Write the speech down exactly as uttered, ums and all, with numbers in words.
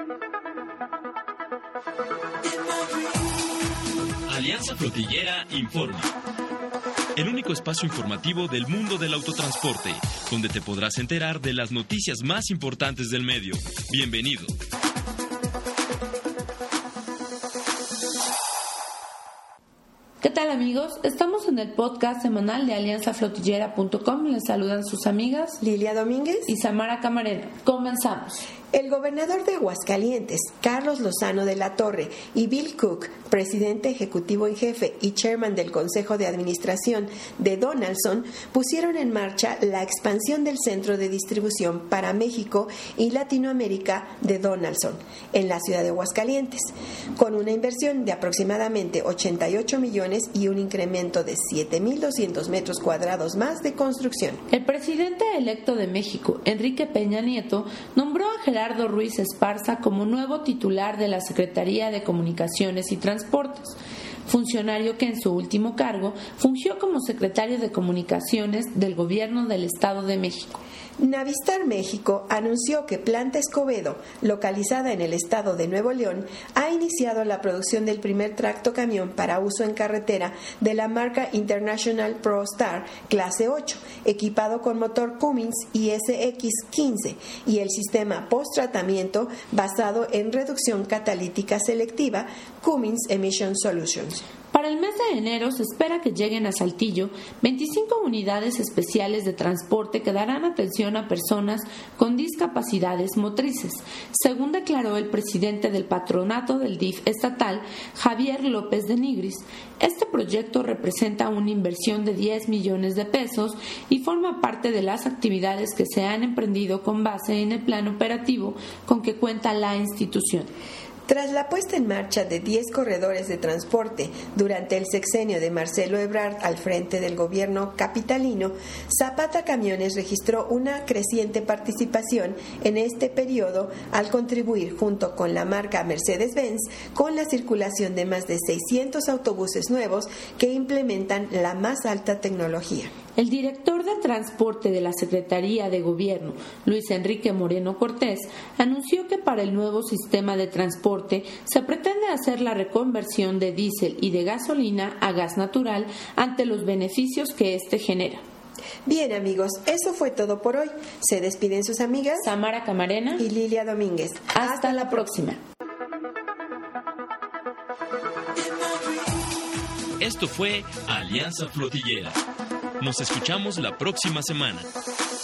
Alianza Flotillera informa. El único espacio informativo del mundo del autotransporte, donde te podrás enterar de las noticias más importantes del medio. Bienvenido. ¿Qué tal, amigos? Estamos en el podcast semanal de alianza flotillera punto com. Les saludan sus amigas Lilia Domínguez y Samara Camarena. Comenzamos. El gobernador de Aguascalientes, Carlos Lozano de la Torre, y Bill Cook, presidente ejecutivo en jefe y chairman del Consejo de Administración de Donaldson, pusieron en marcha la expansión del centro de distribución para México y Latinoamérica de Donaldson, en la ciudad de Aguascalientes, con una inversión de aproximadamente ochenta y ocho millones y un incremento de siete mil doscientos metros cuadrados más de construcción. El presidente electo de México, Enrique Peña Nieto, nombró a Gerardo Ruiz Esparza como nuevo titular de la Secretaría de Comunicaciones y Transportes, funcionario que en su último cargo fungió como secretario de Comunicaciones del Gobierno del Estado de México. Navistar México anunció que Planta Escobedo, localizada en el estado de Nuevo León, ha iniciado la producción del primer tractocamión para uso en carretera de la marca International ProStar clase ocho, equipado con motor Cummins I S X quince y el sistema post-tratamiento basado en reducción catalítica selectiva Cummins Emission Solutions. Para el mes de enero se espera que lleguen a Saltillo veinticinco unidades especiales de transporte que darán atención a personas con discapacidades motrices, según declaró el presidente del patronato del D I F estatal, Javier López de Nigris. Este proyecto representa una inversión de diez millones de pesos y forma parte de las actividades que se han emprendido con base en el plan operativo con que cuenta la institución. Tras la puesta en marcha de diez corredores de transporte durante el sexenio de Marcelo Ebrard al frente del gobierno capitalino, Zapata Camiones registró una creciente participación en este periodo al contribuir junto con la marca Mercedes-Benz con la circulación de más de seiscientos autobuses nuevos que implementan la más alta tecnología. El director de Transporte de la Secretaría de Gobierno, Luis Enrique Moreno Cortés, anunció que para el nuevo sistema de transporte se pretende hacer la reconversión de diésel y de gasolina a gas natural ante los beneficios que éste genera. Bien, amigos, eso fue todo por hoy. Se despiden sus amigas Samara Camarena y Lilia Domínguez. Hasta, Hasta la próxima. Esto fue Alianza Flotillera. Nos escuchamos la próxima semana.